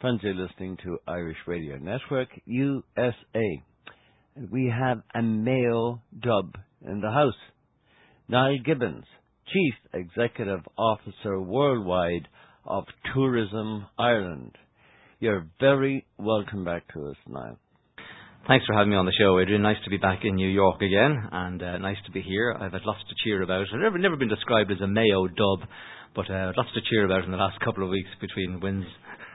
Friends, you're listening to Irish Radio Network, USA. And we have a Mayo dub in the house. Niall Gibbons, Chief Executive Officer Worldwide of Tourism Ireland. You're very welcome back to us, Niall. Thanks for having me on the show, Adrian. Nice to be back in New York again, and nice to be here. I've had lots to cheer about. I've never been described as a Mayo dub, but lots to cheer about in the last couple of weeks between wins.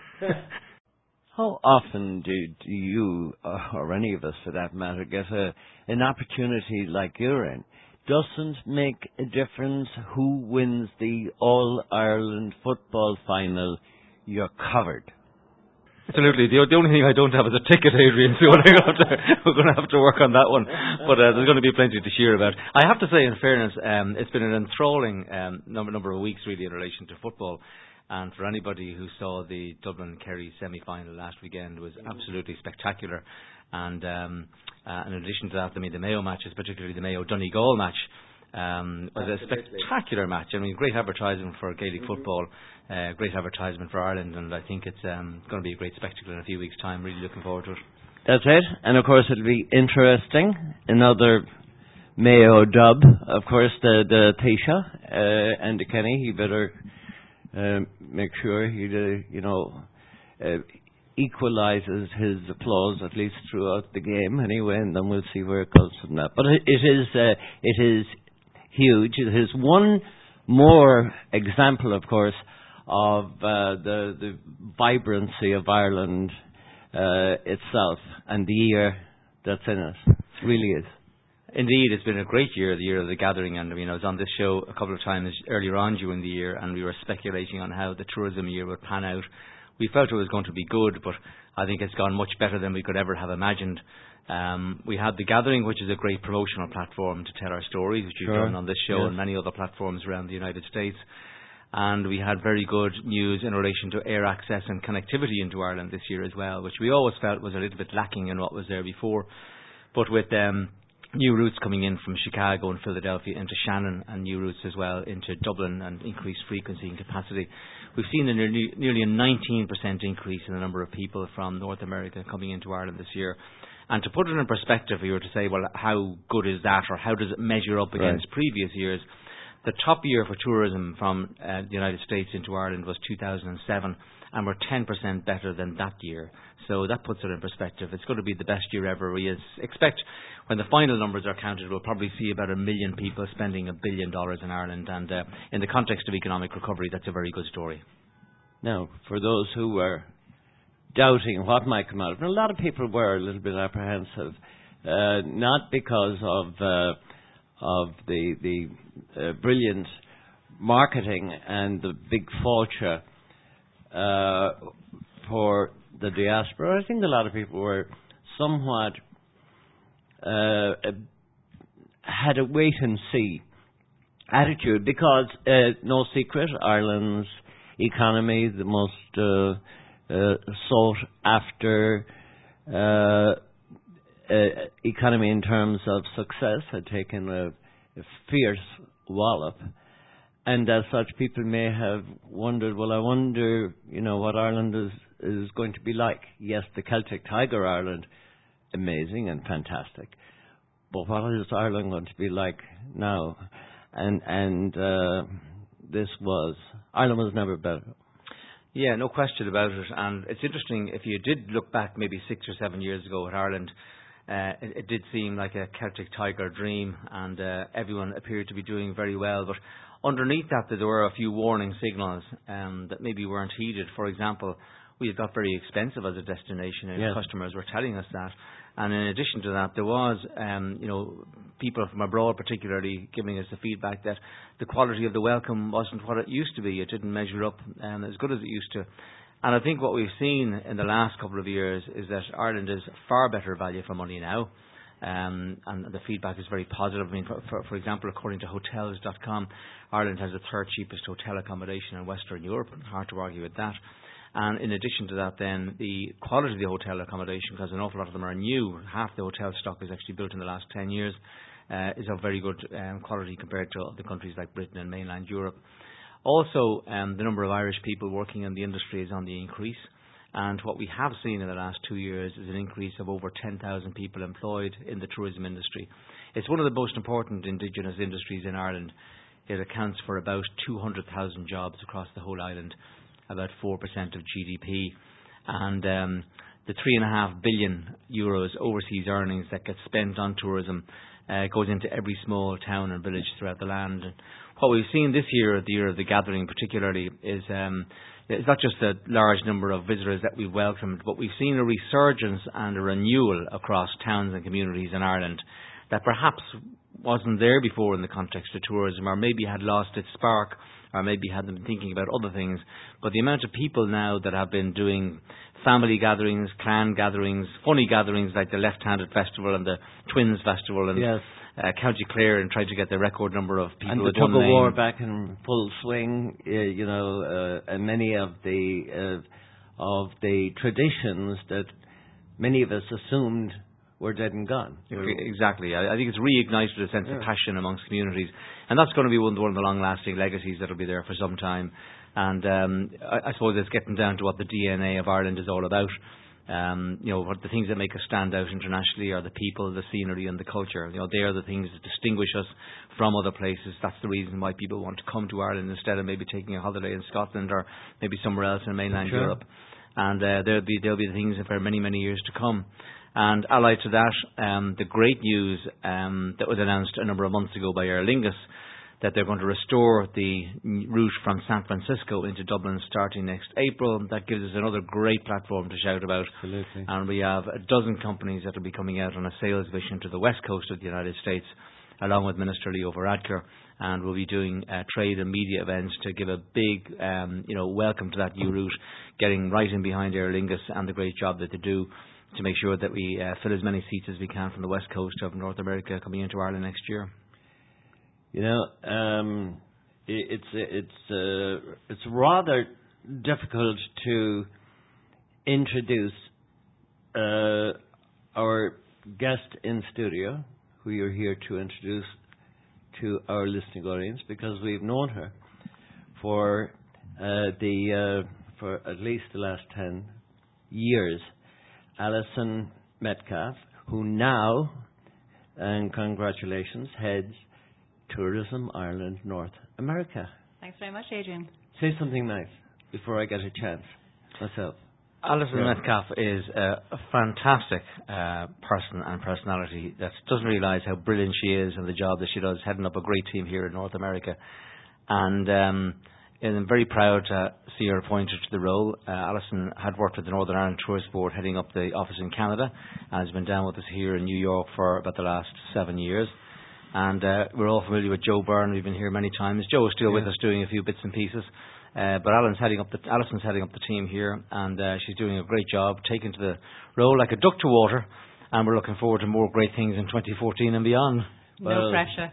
How often do you, or any of us for that matter, get an opportunity like you're in? Doesn't make a difference who wins the All-Ireland football final, you're covered. Absolutely. The only thing I don't have is a ticket, Adrian, so we're going to have to work on that one. But there's going to be plenty to cheer about. I have to say, in fairness, it's been an enthralling number of weeks, really, in relation to football. And for anybody who saw the Dublin-Kerry semi-final last weekend, it was absolutely spectacular. And in addition to that, I mean, the Mayo matches, particularly the Mayo-Donegal match, was a spectacular match. I mean, great advertisement for Gaelic football, great advertisement for Ireland, and I think it's going to be a great spectacle in a few weeks' time. Really looking forward to it. That's it. And of course, it'll be interesting. Another Mayo dub, of course, the Taoiseach and the Kenny. He better make sure he, equalizes his applause at least throughout the game anyway, and then we'll see where it goes from that. But it is huge. It is one more example, of course, of the vibrancy of Ireland itself and the year that's in it. It really is. Indeed, it's been a great year, the year of the gathering, and I was on this show a couple of times earlier on during the year, and we were speculating on how the tourism year would pan out. We felt it was going to be good, but I think it's gone much better than we could ever have imagined. We had the gathering, which is a great promotional platform to tell our stories, which we've done on this show and many other platforms around the United States. And we had very good news in relation to air access and connectivity into Ireland this year as well, which we always felt was a little bit lacking in what was there before. But with new routes coming in from Chicago and Philadelphia into Shannon, and new routes as well into Dublin, and increased frequency and capacity, we've seen nearly a 19% increase in the number of people from North America coming into Ireland this year. And to put it in perspective, if you were to say, well, how good is that, or how does it measure up against previous years? The top year for tourism from the United States into Ireland was 2007, and we're 10% better than that year. So that puts it in perspective. It's going to be the best year ever. We expect when the final numbers are counted, we'll probably see about 1 million people spending $1 billion in Ireland. And in the context of economic recovery, that's a very good story. Now, for those who were doubting what might come out of it, a lot of people were a little bit apprehensive, not because of the brilliant marketing and the big fortune for the diaspora. I think a lot of people were somewhat had a wait and see attitude, because no secret, Ireland's economy, the most sought after economy in terms of success, had taken a fierce wallop. And as such, people may have wondered, well, I wonder, what Ireland is going to be like. Yes, the Celtic Tiger Ireland, amazing and fantastic. But what is Ireland going to be like now? And Ireland was never better. Yeah, no question about it. And it's interesting, if you did look back maybe 6 or 7 years ago at Ireland, it did seem like a Celtic Tiger dream, and everyone appeared to be doing very well. But underneath that, there were a few warning signals that maybe weren't heeded. For example, we had got very expensive as a destination, and customers were telling us that. And in addition to that, there was, people from abroad particularly giving us the feedback that the quality of the welcome wasn't what it used to be. It didn't measure up as good as it used to. And I think what we've seen in the last couple of years is that Ireland is far better value for money now. And the feedback is very positive. I mean, for example, according to Hotels.com, Ireland has the third cheapest hotel accommodation in Western Europe. Hard to argue with that. And in addition to that, then, the quality of the hotel accommodation, because an awful lot of them are new, half the hotel stock is actually built in the last 10 years, is of very good quality compared to other countries like Britain and mainland Europe. Also, the number of Irish people working in the industry is on the increase. And what we have seen in the last 2 years is an increase of over 10,000 people employed in the tourism industry. It's one of the most important indigenous industries in Ireland. It accounts for about 200,000 jobs across the whole island, about 4% of GDP. And the 3.5 billion euros overseas earnings that get spent on tourism goes into every small town and village throughout the land. And what we've seen this year, the year of the gathering particularly, is it's not just a large number of visitors that we've welcomed, but we've seen a resurgence and a renewal across towns and communities in Ireland that perhaps wasn't there before in the context of tourism, or maybe had lost its spark, or maybe hadn't been thinking about other things. But the amount of people now that have been doing family gatherings, clan gatherings, funny gatherings like the Left-Handed Festival and the Twins Festival and Yes. County Clare, and tried to get the record number of people And the with tug one of war name. back in full swing, and many of the traditions that many of us assumed were dead and gone. Exactly. I think it's reignited a sense of passion amongst communities, and that's going to be one of the long-lasting legacies that will be there for some time. And I suppose it's getting down to what the DNA of Ireland is all about. What the things that make us stand out internationally are the people, the scenery, and the culture. They are the things that distinguish us from other places. That's the reason why people want to come to Ireland instead of maybe taking a holiday in Scotland or maybe somewhere else in mainland Europe. And there'll be the things for many, many years to come. And allied to that, the great news that was announced a number of months ago by Aer Lingus, that they're going to restore the route from San Francisco into Dublin starting next April. That gives us another great platform to shout about. Absolutely. And we have a dozen companies that will be coming out on a sales mission to the west coast of the United States, along with Minister Leo Varadkar, and we'll be doing trade and media events to give a big welcome to that new route, getting right in behind Aer Lingus and the great job that they do to make sure that we fill as many seats as we can from the west coast of North America coming into Ireland next year. It's rather difficult to introduce our guest in studio, who you're here to introduce to our listening audience, because we've known her for at least the last 10 years. Alison Metcalfe, who now, and congratulations, heads Tourism Ireland North America. Thanks very much, Adrian. Say something nice before I get a chance myself. Alison Metcalfe is a fantastic person and personality that doesn't realise how brilliant she is and the job that she does, heading up a great team here in North America. And I'm very proud to see her appointed to the role. Alison had worked with the Northern Ireland Tourist Board, heading up the office in Canada, and has been down with us here in New York for about the last 7 years. And we're all familiar with Joe Byrne. We've been here many times. Joe is still with us doing a few bits and pieces. But Alison's heading up the team here, and she's doing a great job, taking to the role like a duck to water, and we're looking forward to more great things in 2014 and beyond. No pressure.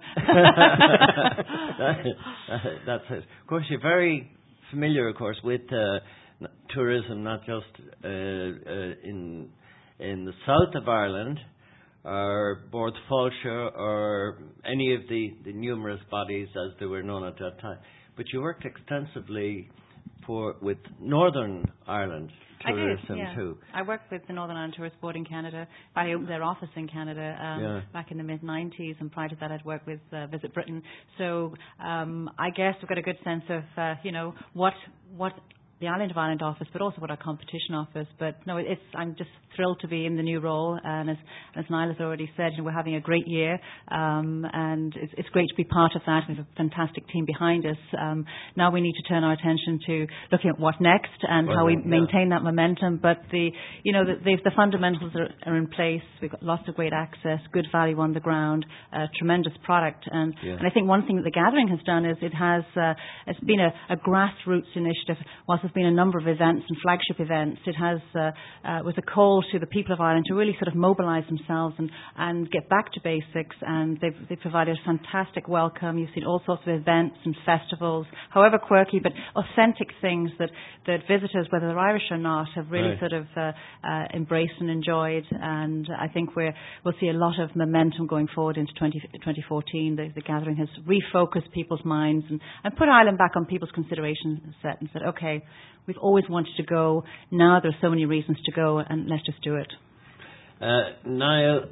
That's it. Of course, you're very familiar, of course, with tourism, not just in the south of Ireland, or Bord Fáilte, or any of the numerous bodies as they were known at that time. But you worked extensively with Northern Ireland tourism too. I worked with the Northern Ireland Tourist Board in Canada. I opened their office in Canada back in the mid-90s, and prior to that I'd worked with Visit Britain. So I guess we've got a good sense of what the Island of Ireland office, but also what our competition offers. But no, I'm just thrilled to be in the new role, and as Niall has already said, we're having a great year, and it's great to be part of that. We have a fantastic team behind us. Now we need to turn our attention to looking at what next and how we maintain that momentum. But the fundamentals are in place. We've got lots of great access, good value on the ground, tremendous product, and I think one thing that the gathering has done is it's been a grassroots initiative. Whilst there's been a number of events and flagship events, it has was a call to the people of Ireland to really sort of mobilise themselves and get back to basics, and they've provided a fantastic welcome. You've seen all sorts of events and festivals, however quirky, but authentic things that visitors, whether they're Irish or not, have really sort of embraced and enjoyed, and I think we'll see a lot of momentum going forward into 2014. The gathering has refocused people's minds and put Ireland back on people's consideration set and said, okay, We've always wanted to go. Now there's so many reasons to go, and let's just do it. Niall,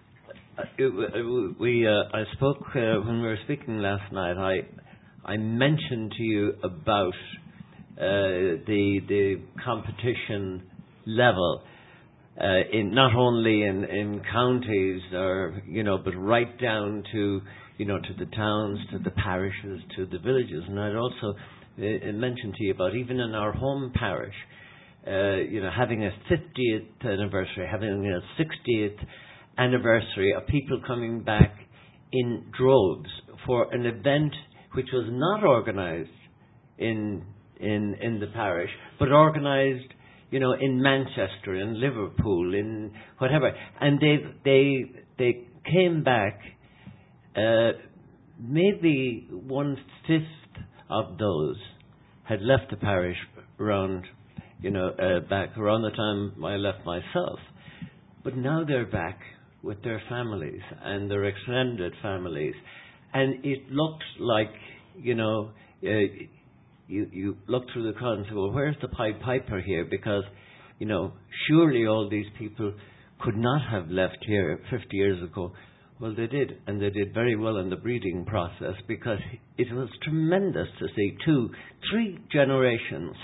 I spoke when we were speaking last night. I mentioned to you about the competition level, not only in counties but right down to to the towns, to the parishes, to the villages. And I'd also mentioned to you about even in our home parish, having a 50th anniversary, having a 60th anniversary of people coming back in droves for an event which was not organised in the parish, but organised, in Manchester, in Liverpool, in whatever. And they came back. Maybe 1/5 of those had left the parish around, back around the time I left myself. But now they're back with their families and their extended families, and it looks like, you look through the crowd and say, well, where's the Pied Piper here? Because, surely all these people could not have left here 50 years ago. Well, they did, and they did very well in the breeding process, because it was tremendous to see 2-3 generations,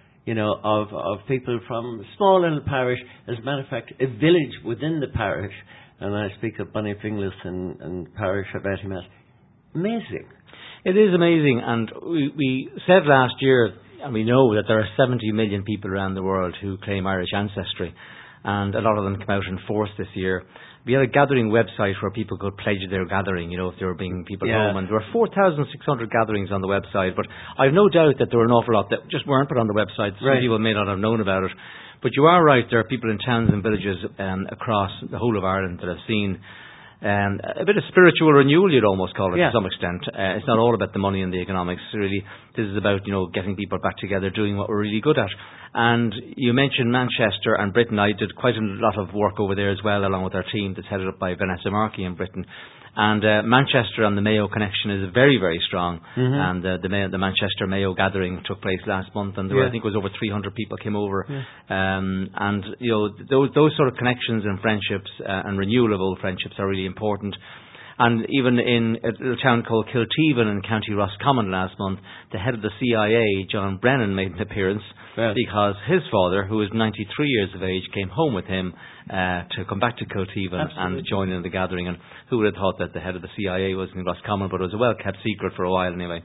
of people from a small little parish. As a matter of fact, a village within the parish, and I speak of Bonnyfinglas and parish of Ettymass. Amazing. It is amazing, and we said last year, and we know that there are 70 million people around the world who claim Irish ancestry, and a lot of them come out in force this year. We had a gathering website where people could pledge their gathering, if they were bringing people home, and there were 4,600 gatherings on the website, but I've no doubt that there were an awful lot that just weren't put on the website. Some people may not have known about it, but you are right, there are people in towns and villages across the whole of Ireland that have seen a bit of spiritual renewal, you'd almost call it, to some extent. It's not all about the money and the economics, really. This is about, getting people back together, doing what we're really good at. And you mentioned Manchester and Britain. I did quite a lot of work over there as well, along with our team that's headed up by Vanessa Markey in Britain. And Manchester and the Mayo connection is very, very strong. Mm-hmm. And the Manchester Mayo gathering took place last month, and there were, I think it was over 300 people came over. And those sort of connections and friendships and renewal of old friendships are really important. And even in a little town called Kilteven in County Roscommon last month, the head of the CIA, John Brennan, made an appearance because his father, who was 93 years of age, came home with him to come back to Kilteven and join in the gathering. And who would have thought that the head of the CIA was in Roscommon, but it was a well-kept secret for a while anyway.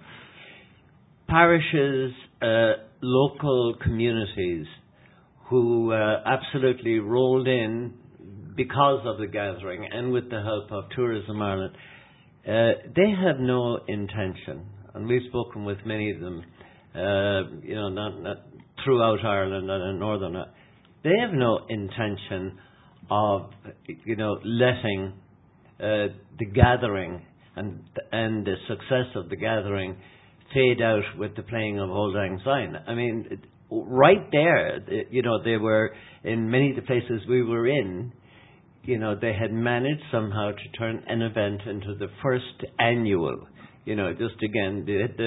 Parishes, local communities who absolutely rolled in because of the gathering and with the help of Tourism Ireland, they have no intention, and we've spoken with many of them, not throughout Ireland and in Northern Ireland. They have no intention of, letting the gathering and the success of the gathering fade out with the playing of Auld Lang Syne. I mean, right there, they were in many of the places we were in. They had managed somehow to turn an event into the first annual. Just again,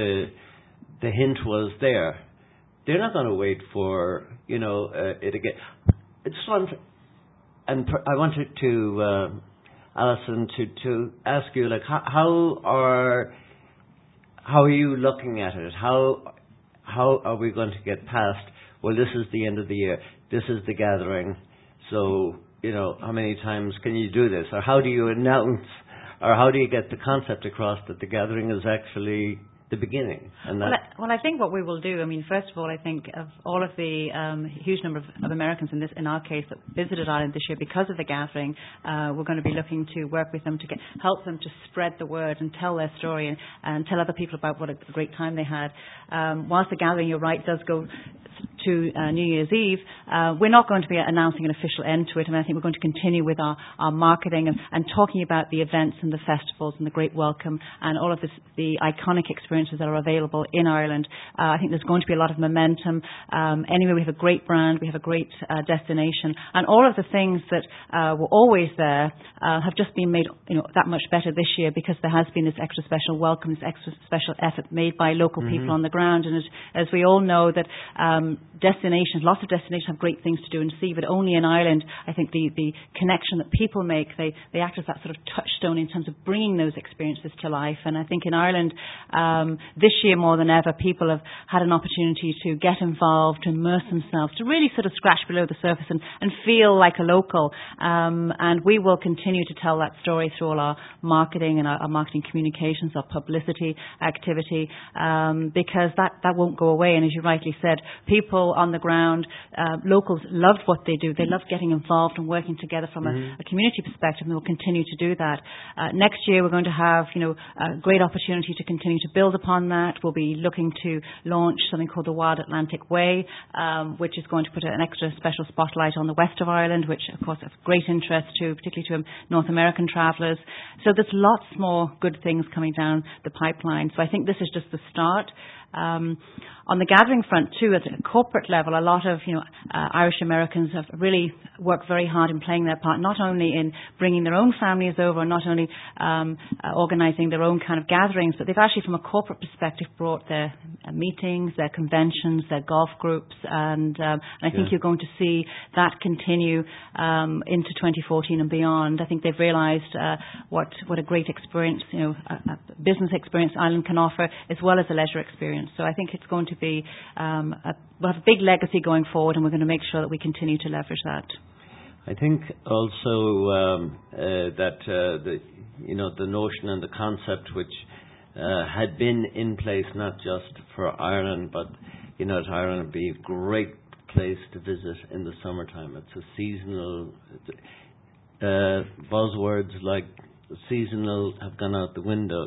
the hint was there. They're not going to wait for, it again. I wanted to, Alison, to ask you, like, how are you looking at it? How are we going to get past, well, this is the end of the year, this is the gathering, so how many times can you do this? Or how do you announce, or how do you get the concept across that the gathering is actually the beginning? And well, I think what we will do, first of all, I think of all of the huge number of Americans in our case, that visited Ireland this year because of the gathering, we're going to be looking to work with them to help them to spread the word and tell their story and tell other people about what a great time they had. Whilst the gathering, you're right, does go to New Year's Eve, we're not going to be announcing an official end to it. I think we're going to continue with our marketing and talking about the events and the festivals and the great welcome and all of the iconic experiences experiences that are available in Ireland. I think there's going to be a lot of momentum. Anyway, we have a great brand, we have a great destination, and all of the things that were always there have just been made that much better this year because there has been this extra special welcome, this extra special effort made by local people on the ground. And as we all know that destinations, lots of destinations have great things to do and see, but only in Ireland, I think the connection that people make, they act as that sort of touchstone in terms of bringing those experiences to life. And I think in Ireland, this year more than ever, people have had an opportunity to get involved, to immerse themselves, to really sort of scratch below the surface and feel like a local. And we will continue to tell that story through all our marketing and our marketing communications, our publicity activity, because that won't go away. And as you rightly said, people on the ground, locals loved what they do. They love getting involved and working together from a community perspective, and they will continue to do that. Next year, we're going to have a great opportunity to continue to build upon that. We'll be looking to launch something called the Wild Atlantic Way, which is going to put an extra special spotlight on the west of Ireland, which of course of great interest to particularly to North American travellers. So there's lots more good things coming down the pipeline. So I think this is just the start. On the gathering front too, at a corporate level, a lot of Irish Americans have really worked very hard in playing their part, not only in bringing their own families over, not only organising their own kind of gatherings, but they've actually, from a corporate perspective, brought their meetings, their conventions, their golf groups, and I think you're going to see that continue into 2014 and beyond. I think they've realised what a great experience, a business experience Ireland can offer, as well as a leisure experience. So I think it's going to be we'll have a big legacy going forward, and we're going to make sure that we continue to leverage that. I think also that the notion and the concept which had been in place not just for Ireland, but that Ireland would be a great place to visit in the summertime. It's a seasonal buzzwords like seasonal have gone out the window.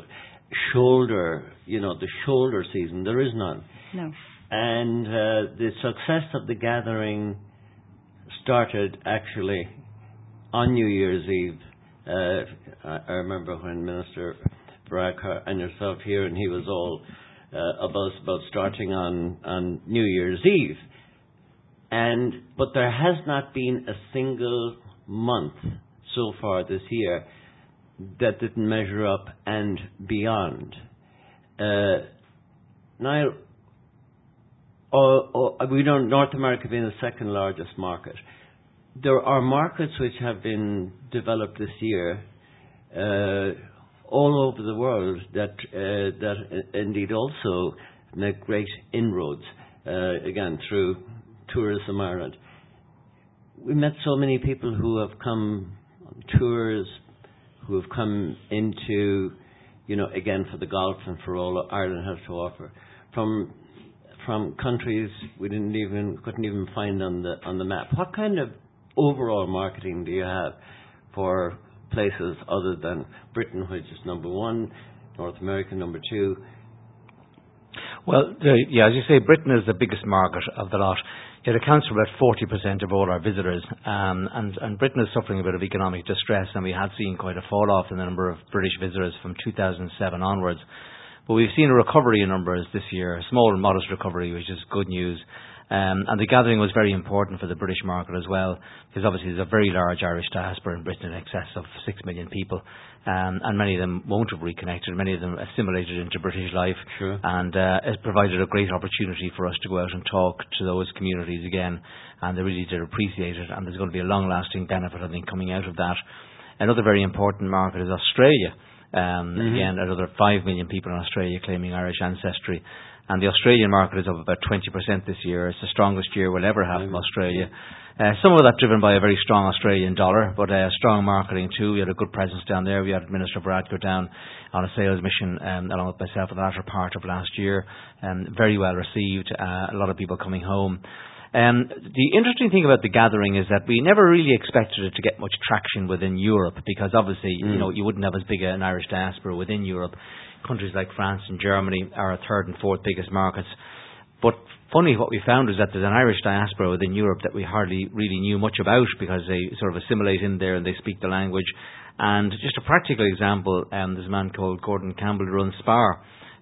The shoulder season, there is none. No. And the success of the gathering started actually on New Year's Eve. I remember when Minister Varadkar and yourself here, and he was all about starting on New Year's Eve. But there has not been a single month so far this year that didn't measure up and beyond. Now, we know North America being the second largest market. There are markets which have been developed this year all over the world that indeed also make great inroads, again, through Tourism Ireland. We met so many people who have come on tours, who have come into, again, for the golf and for all Ireland has to offer, from countries we couldn't even find on the map. What kind of overall marketing do you have for places other than Britain, which is number one, North America number two? Well, as you say, Britain is the biggest market of the lot. It accounts for about 40% of all our visitors, and Britain is suffering a bit of economic distress, and we had seen quite a fall off in the number of British visitors from 2007 onwards. But we've seen a recovery in numbers this year, a small and modest recovery, which is good news. And the gathering was very important for the British market as well, because obviously there's a very large Irish diaspora in Britain, in excess of 6 million people, and many of them won't have reconnected, many of them assimilated into British life, sure. And it provided a great opportunity for us to go out and talk to those communities again, and they really did appreciate it, and there's going to be a long-lasting benefit, I think, coming out of that. Another very important market is Australia. Again, another 5 million people in Australia claiming Irish ancestry. And the Australian market is up about 20% this year. It's the strongest year we'll ever have from Australia. Some of that driven by a very strong Australian dollar, but strong marketing too. We had a good presence down there. We had Minister Varadkar down on a sales mission along with myself in the latter part of last year. Very well received. A lot of people coming home. The interesting thing about the gathering is that we never really expected it to get much traction within Europe, because obviously, you wouldn't have as big an Irish diaspora within Europe. Countries like France and Germany are our third and fourth biggest markets. But funny, what we found is that there's an Irish diaspora within Europe that we hardly really knew much about, because they sort of assimilate in there and they speak the language. And just a practical example, there's a man called Gordon Campbell who runs Spar,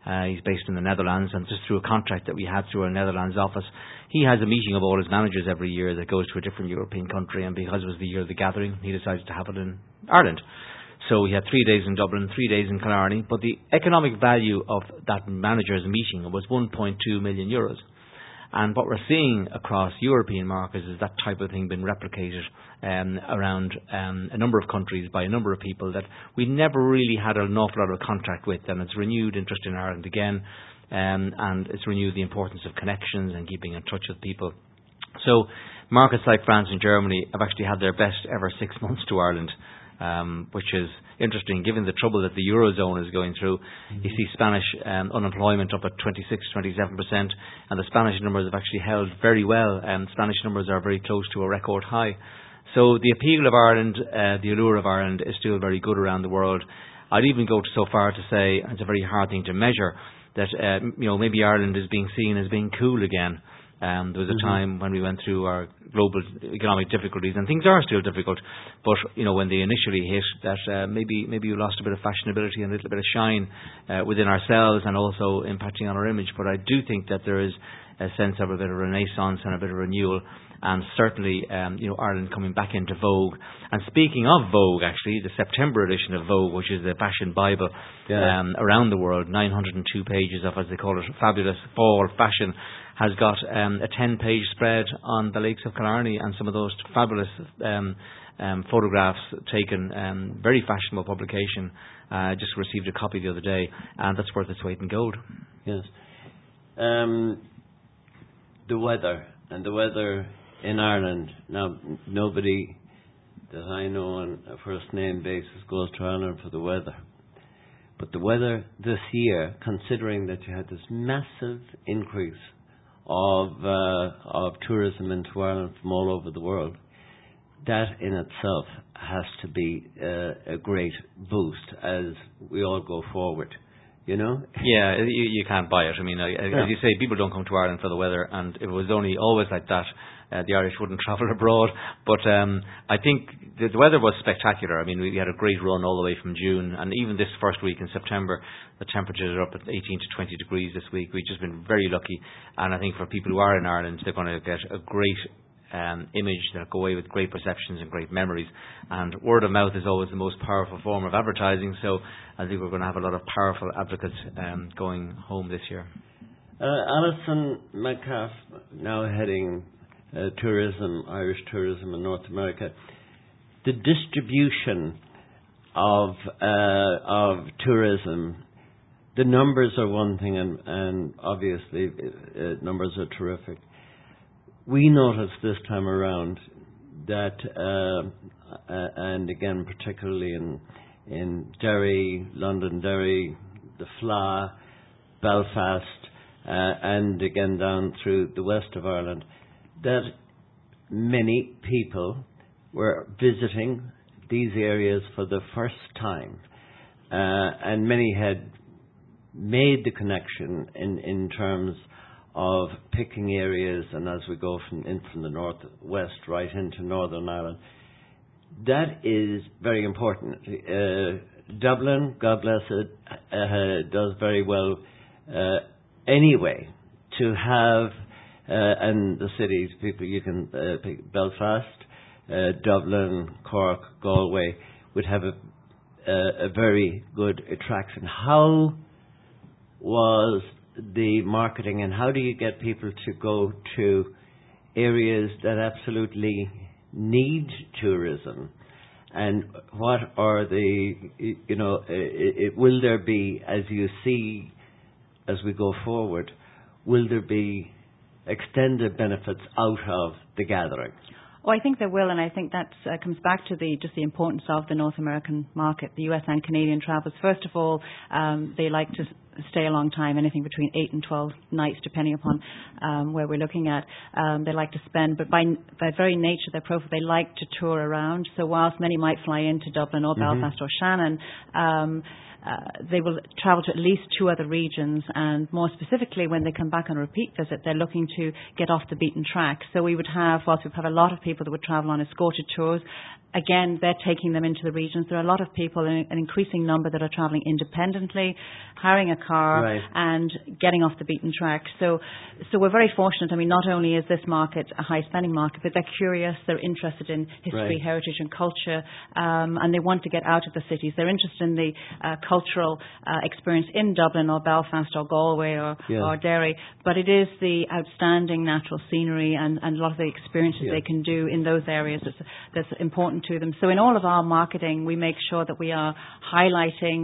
He's based in the Netherlands, and just through a contract that we had through our Netherlands office, he has a meeting of all his managers every year that goes to a different European country, and because it was the year of the gathering, he decided to have it in Ireland. So we had 3 days in Dublin, 3 days in Killarney, but the economic value of that managers' meeting was 1.2 million euros. And what we're seeing across European markets is that type of thing being replicated around a number of countries by a number of people that we never really had an awful lot of contact with, and it's renewed interest in Ireland again, and it's renewed the importance of connections and keeping in touch with people. So markets like France and Germany have actually had their best ever 6 months to Ireland, which is interesting given the trouble that the Eurozone is going through. You see Spanish unemployment up at 26-27%, and the Spanish numbers have actually held very well, and Spanish numbers are very close to a record high. So the appeal of Ireland, the allure of Ireland is still very good around the world. I'd even go so far to say, and it's a very hard thing to measure, that maybe Ireland is being seen as being cool again. There was a time when we went through our global economic difficulties, and things are still difficult, but when they initially hit, that maybe we lost a bit of fashionability and a little bit of shine within ourselves, and also impacting on our image. But I do think that there is a sense of a bit of renaissance and a bit of renewal, and certainly Ireland coming back into vogue. And speaking of Vogue, actually, the September edition of Vogue, which is the fashion bible around the world, 902 pages of, as they call it, fabulous fall fashion, has got a 10-page spread on the lakes of Killarney, and some of those fabulous photographs taken, very fashionable publication. Just received a copy the other day, and that's worth its weight in gold. Yes. The weather in Ireland. Now, nobody that I know on a first name basis goes to Ireland for the weather. But the weather this year, considering that you had this massive increase of tourism into Ireland from all over the world, that in itself has to be a great boost as we all go forward. Yeah, you can't buy it. I mean, as you say, people don't come to Ireland for the weather, and if it was only always like that, the Irish wouldn't travel abroad. But I think the weather was spectacular. I mean, we had a great run all the way from June, and even this first week in September, the temperatures are up at 18 to 20 degrees this week. We've just been very lucky, and I think for people who are in Ireland, they're going to get a great image. They'll go away with great perceptions and great memories. And word of mouth is always the most powerful form of advertising, so I think we're going to have a lot of powerful advocates going home this year. Alison Metcalfe, now heading tourism, Irish tourism in North America. The distribution of tourism, the numbers are one thing, and obviously numbers are terrific. We noticed this time around that, and again particularly in Derry, Londonderry, the Fleadh, Belfast, and again down through the west of Ireland, that many people were visiting these areas for the first time, and many had made the connection in terms of picking areas, and as we go from the northwest right into Northern Ireland, that is very important. Dublin, God bless it, does very well anyway to have, and the cities, people you can pick, Belfast, Dublin, Cork, Galway, would have a very good attraction. How was the marketing, and how do you get people to go to areas that absolutely need tourism? And what are the, will there be, as you see, as we go forward, will there be extended benefits out of the gathering? Oh, I think there will, and I think that comes back to just the importance of the North American market, the US and Canadian travellers. First of all, they like to stay a long time, anything between 8 and 12 nights, depending upon where we're looking at. They like to spend, but by very nature of their profile, they like to tour around. So whilst many might fly into Dublin or Belfast or Shannon, they will travel to at least 2 other regions, and more specifically, when they come back on a repeat visit, they're looking to get off the beaten track. So we would have, whilst we'd have a lot of people that would travel on escorted tours, again, they're taking them into the regions. There are a lot of people, an increasing number, that are travelling independently, hiring a car and getting off the beaten track. So we're very fortunate. I mean, not only is this market a high-spending market, but they're curious, they're interested in history, heritage and culture, and they want to get out of the cities. They're interested in the cultural experience in Dublin or Belfast or Galway or Derry, but it is the outstanding natural scenery and a lot of the experiences they can do in those areas that's important to them. So in all of our marketing, we make sure that we are highlighting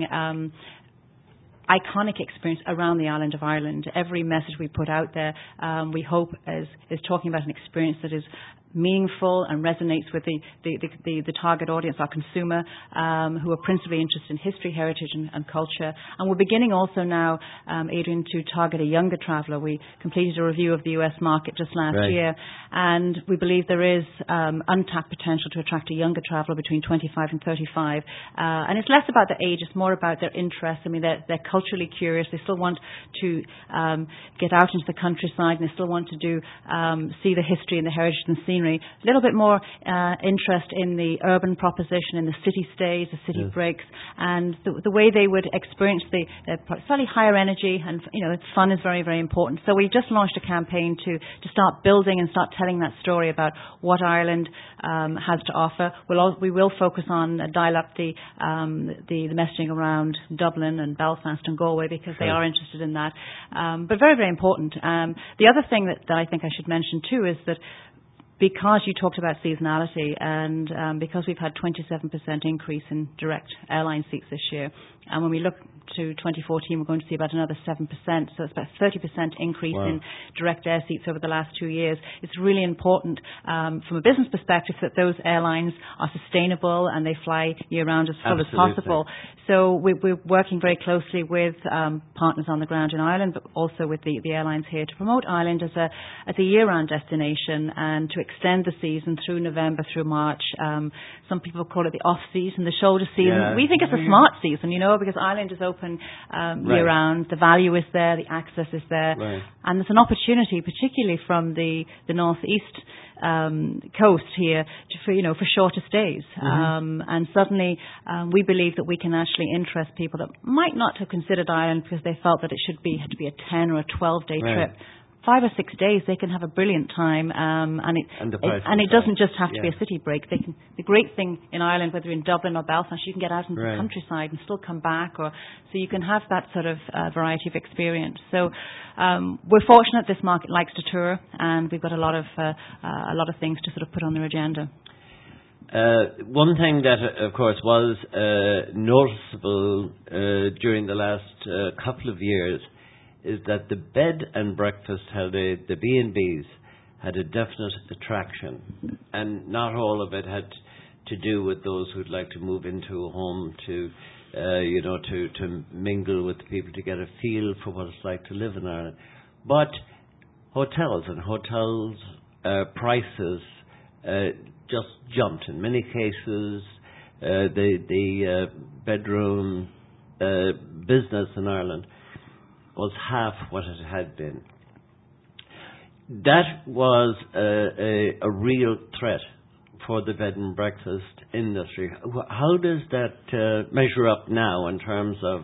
iconic experience around the island of Ireland. Every message we put out there, we hope is talking about an experience that is meaningful and resonates with the target audience, our consumer, who are principally interested in history, heritage and culture. And we're beginning also now, Adrian, to target a younger traveller. We completed a review of the US market just last year, and we believe there is untapped potential to attract a younger traveller between 25 and 35. And it's less about the age, it's more about their interest. I mean, they're culturally curious. They still want to get out into the countryside, and they still want to see the history and the heritage and scenery. A little bit more interest in the urban proposition, in the city stays, the city breaks, and the way they would experience the slightly higher energy, and fun is very, very important. So we just launched a campaign to start building and start telling that story about what Ireland has to offer. We will focus on dial up the messaging around Dublin and Belfast and Galway, because they are interested in that. But very, very important. The other thing that I think I should mention too is that because you talked about seasonality, and because we've had 27% increase in direct airline seats this year, and when we look to 2014, we're going to see about another 7%, so it's about 30% increase in direct air seats over the last 2 years. It's really important from a business perspective that those airlines are sustainable and they fly year-round as full as possible. So we're working very closely with partners on the ground in Ireland, but also with the airlines here, to promote Ireland as a year-round destination and to extend the season through November through March. Some people call it the off-season, the shoulder season. We think it's a smart season, because Ireland is open year-round. The value is there, the access is there, and there's an opportunity, particularly from the northeast coast here, for shorter stays. And suddenly we believe that we can actually interest people that might not have considered Ireland because they felt that it had to be a 10 or a 12-day trip. 5 or 6 days, they can have a brilliant time, and it doesn't just have to be a city break. The great thing in Ireland, whether in Dublin or Belfast, you can get out into the countryside and still come back, so you can have that sort of variety of experience. So we're fortunate this market likes to tour, and we've got a lot of things to sort of put on their agenda. One thing that, of course, was noticeable during the last couple of years is that the bed and breakfast, the B&Bs, had a definite attraction, and not all of it had to do with those who'd like to move into a home to mingle with people, to get a feel for what it's like to live in Ireland. But hotels prices just jumped. In many cases, the bedroom business in Ireland was half what it had been. That was a real threat for the bed and breakfast industry. How does that measure up now in terms of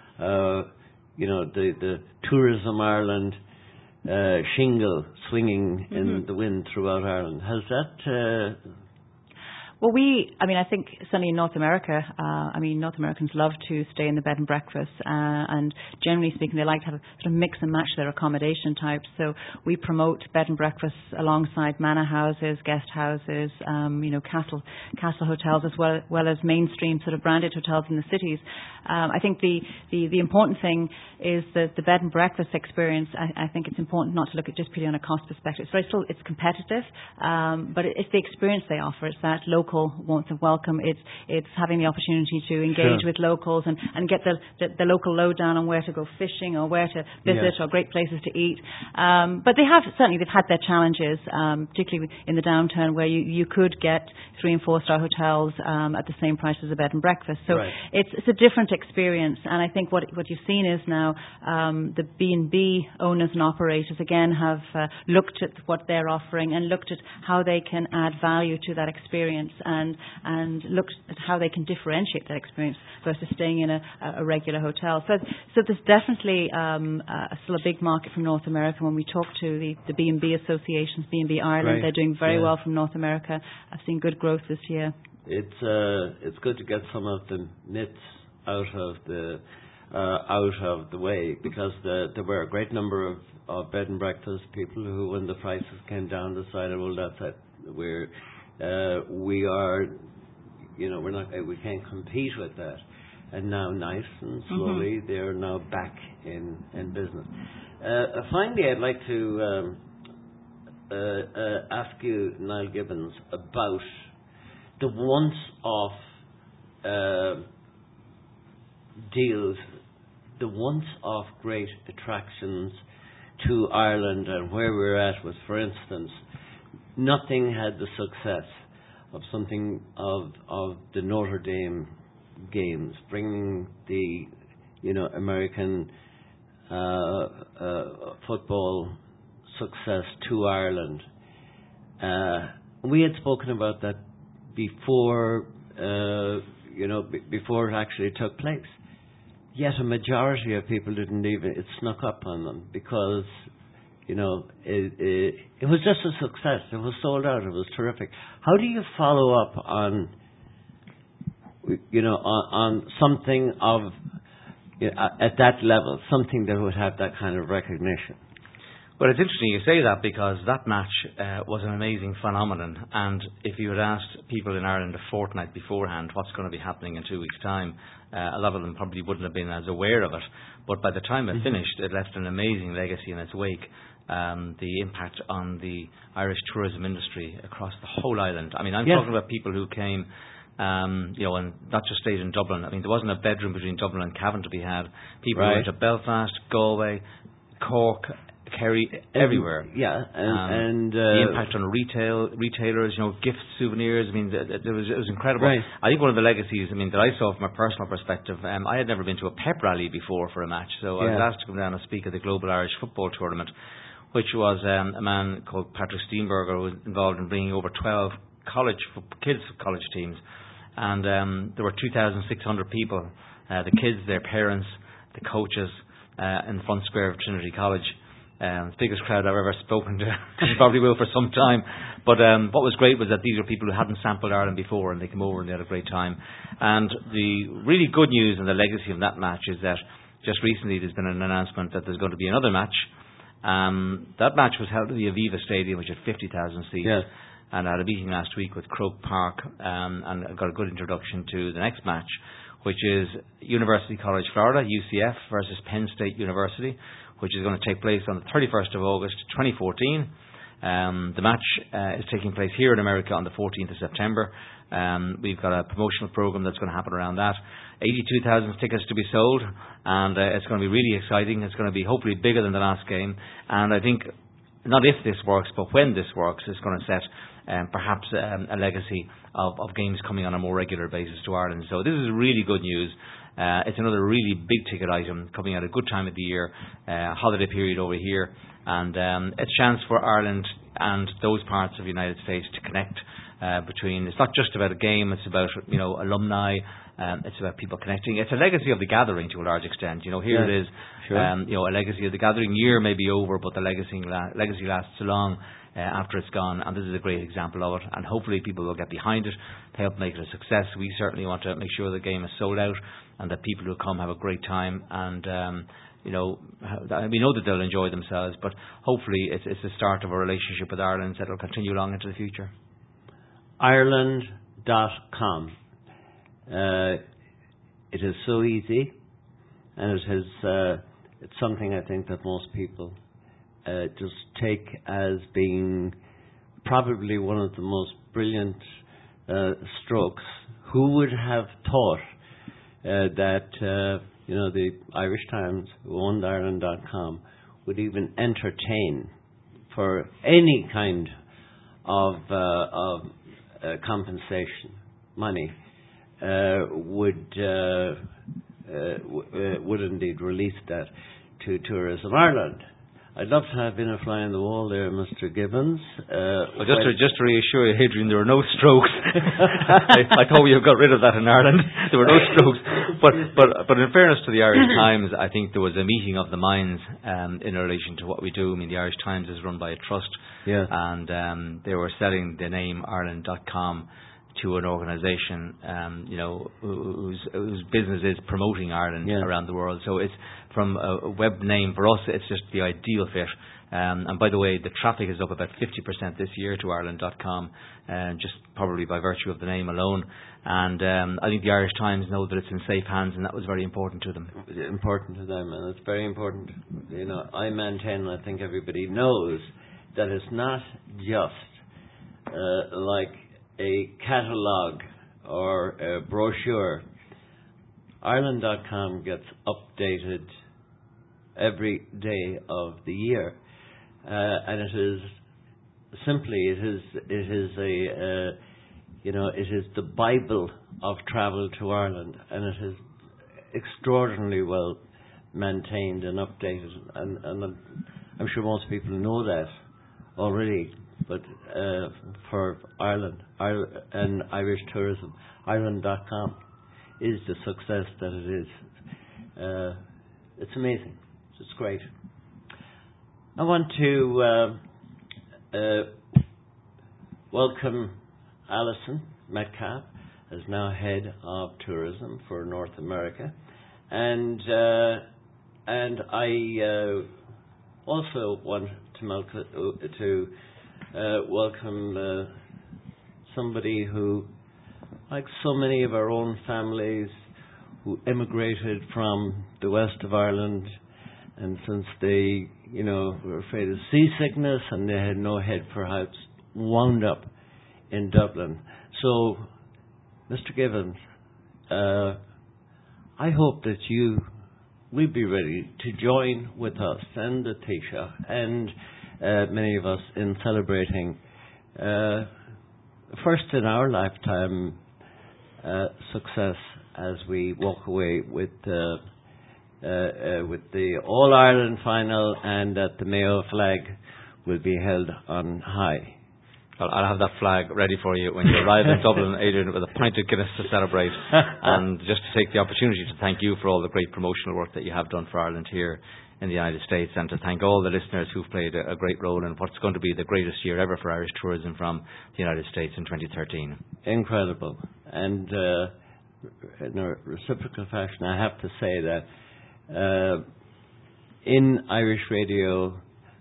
the Tourism Ireland shingle swinging in the wind throughout Ireland? Has that Well, I think certainly in North America, North Americans love to stay in the bed and breakfast, and generally speaking, they like to have a sort of mix and match their accommodation types. So we promote bed and breakfasts alongside manor houses, guest houses, castle hotels, as well as mainstream sort of branded hotels in the cities. I think the important thing is that the bed and breakfast experience. I think it's important not to look at just purely on a cost perspective. So it's competitive, but it's the experience they offer. It's that low local warmth of welcome. It's having the opportunity to engage with locals and get the local lowdown on where to go fishing or where to visit or great places to eat. But they've had their challenges, particularly in the downturn, where you could get 3- and 4-star hotels at the same price as a bed and breakfast. So it's a different experience. And I think what you've seen is now the B&B owners and operators again have looked at what they're offering and looked at how they can add value to that experience and looked at how they can differentiate that experience versus staying in a regular hotel. So there's definitely still a big market from North America. When we talk to the B&B associations, B&B Ireland, they're doing very well from North America. I've seen good growth this year. It's good to get some of the myths out of the way, because there were a great number of bed and breakfast people who, when the prices came down, decided, well, that's it. We can't compete with that. And now, nice and slowly, they're now back in business. Finally, I'd like to ask you, Niall Gibbons, about the once-off deals, the once-off great attractions to Ireland, and where we're at with, for instance, nothing had the success of something of the Notre Dame games, bringing the American football success to Ireland. We had spoken about that before it actually took place. Yet a majority of people didn't even, it snuck up on them because, it was just a success. It was sold out. It was terrific. How do you follow up on something of, at that level, something that would have that kind of recognition? Well, it's interesting you say that, because that match was an amazing phenomenon. And if you had asked people in Ireland a fortnight beforehand what's going to be happening in 2 weeks' time, a lot of them probably wouldn't have been as aware of it. But by the time it finished, it left an amazing legacy in its wake. The impact on the Irish tourism industry across the whole island. I mean, I'm talking about people who came, and not just stayed in Dublin. I mean, there wasn't a bedroom between Dublin and Cavan to be had. People went to Belfast, Galway, Cork, Kerry, everywhere. And the impact on retailers, gifts, souvenirs. I mean, it was incredible. Right. I think one of the legacies, that I saw from a personal perspective, I had never been to a pep rally before for a match, so I was asked to come down and speak at the Global Irish Football Tournament, which was a man called Patrick Steenberger who was involved in bringing over 12 kids college teams, and there were 2,600 people, the kids, their parents, the coaches, in the front square of Trinity College. The biggest crowd I've ever spoken to. Probably will for some time. But what was great was that these were people who hadn't sampled Ireland before, and they came over and they had a great time. And the really good news and the legacy of that match is that just recently there's been an announcement that there's going to be another match. That match was held at the Aviva Stadium, which had 50,000 seats. Yes. And I had a meeting last week with Croke Park, and I got a good introduction to the next match, which is University College Florida, UCF, versus Penn State University, which is going to take place on the 31st of August 2014. The match is taking place here in America on the 14th of September. We've got a promotional program that's going to happen around that. 82,000 tickets to be sold, and it's going to be really exciting. It's going to be hopefully bigger than the last game. And I think not if this works, but when this works, it's going to set perhaps a legacy of games coming on a more regular basis to Ireland. So this is really good news. It's another really big ticket item coming at a good time of the year, holiday period over here, and it's a chance for Ireland and those parts of the United States to connect between. It's not just about a game, it's about alumni, it's about people connecting. It's a legacy of the gathering to a large extent. Here it is, a legacy of the gathering. Year may be over, but the legacy lasts so long after it's gone, and this is a great example of it, and hopefully people will get behind it, help make it a success. We certainly want to make sure the game is sold out and that people who come have a great time, and we know that they'll enjoy themselves, but hopefully it's the start of a relationship with Ireland that will continue long into the future. Ireland.com. It is so easy, and it's something I think that most people just take as being probably one of the most brilliant strokes. Who would have thought that the Irish Times, who owned Ireland.com, would even entertain for any kind of compensation, money, would indeed release that to Tourism Ireland. I'd love to have been a fly on the wall there, Mr. Gibbons. Well, just to reassure you, Hadrian, there were no strokes. I thought we have got rid of that in Ireland. There were no strokes. But in fairness to the Irish Times, I think there was a meeting of the minds in relation to what we do. I mean, the Irish Times is run by a trust, and they were selling the name Ireland.com to an organisation, whose business is promoting Ireland around the world. So it's from a web name for us. It's just the ideal fit. And by the way, the traffic is up about 50% this year to Ireland.com, just probably by virtue of the name alone. And I think the Irish Times know that it's in safe hands, and that was very important to them. Important to them, and it's very important. I maintain, and I think everybody knows, that it's not just like a catalogue or a brochure. Ireland.com gets updated every day of the year, and it is the Bible of travel to Ireland, and it is extraordinarily well maintained and updated, and I'm sure most people know that already. But for Ireland and Irish tourism, Ireland.com is the success that it is. It's amazing. It's great. I want to welcome Alison Metcalf as now head of tourism for North America, and I also want to welcome somebody who, like so many of our own families, who emigrated from the west of Ireland, and since they, were afraid of seasickness and they had no head for house, wound up in Dublin. So, Mr. Gibbons, I hope that you will be ready to join with us and the Taoiseach and many of us in celebrating first in our lifetime success as we walk away with the All Ireland final, and that the Mayo flag will be held on high. Well, I'll have that flag ready for you when you arrive in Dublin, Adrian, with a pint of Guinness to celebrate. And just to take the opportunity to thank you for all the great promotional work that you have done for Ireland here in the United States, and to thank all the listeners who've played a great role in what's going to be the greatest year ever for Irish tourism from the United States in 2013. Incredible. And in a reciprocal fashion, I have to say that in Irish radio,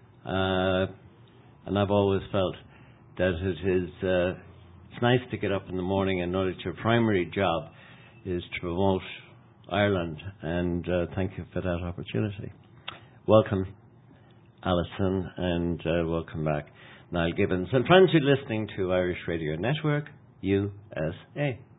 and I've always felt that it's nice to get up in the morning and know that your primary job is to promote Ireland, and thank you for that opportunity. Welcome, Alison, and welcome back, Niall Gibbons. And friends, you're listening to Irish Radio Network, USA.